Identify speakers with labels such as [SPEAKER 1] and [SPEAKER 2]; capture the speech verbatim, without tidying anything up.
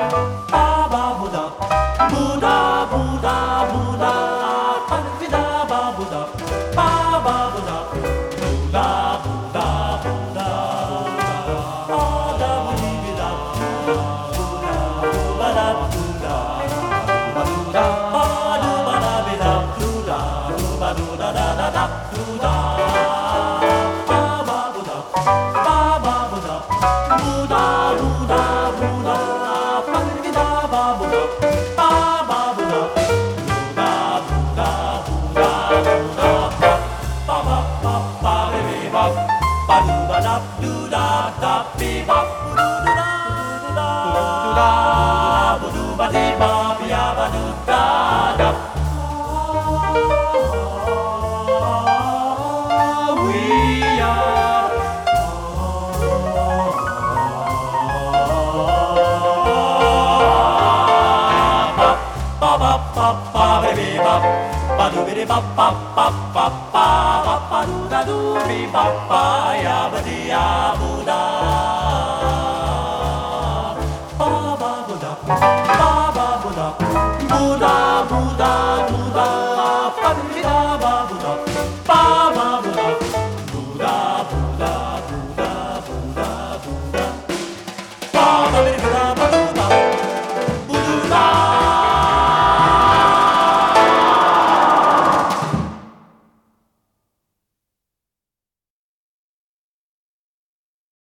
[SPEAKER 1] ba ba Buddha, Buddha, Buddha, Buddha, Padvida ba Buddha, ba ba Buddha, Buddha, Buddha, Buddha, Ada Buddha, Buddha, Buddha, Buddha, Buddha, Adu Bada Bida, Buddha, Buddha, Buddha, da da da, Buddha, ba ba Buddha, ba ba Buddha, Buddha, Buddha, Buddha, Padvida ba Buddha, ba ba Buddha, Buddha, Buddha, Buddha, Buddha, ba ba ba ba baby ba, ba do ba da do da da be ba do da da do da ba do ba di ba ya ba do da da. We are ba ba ba ba baby ba, ba do be ba ba ba ba ba ba ba do da do be ba ba ya ba di ya Buddha.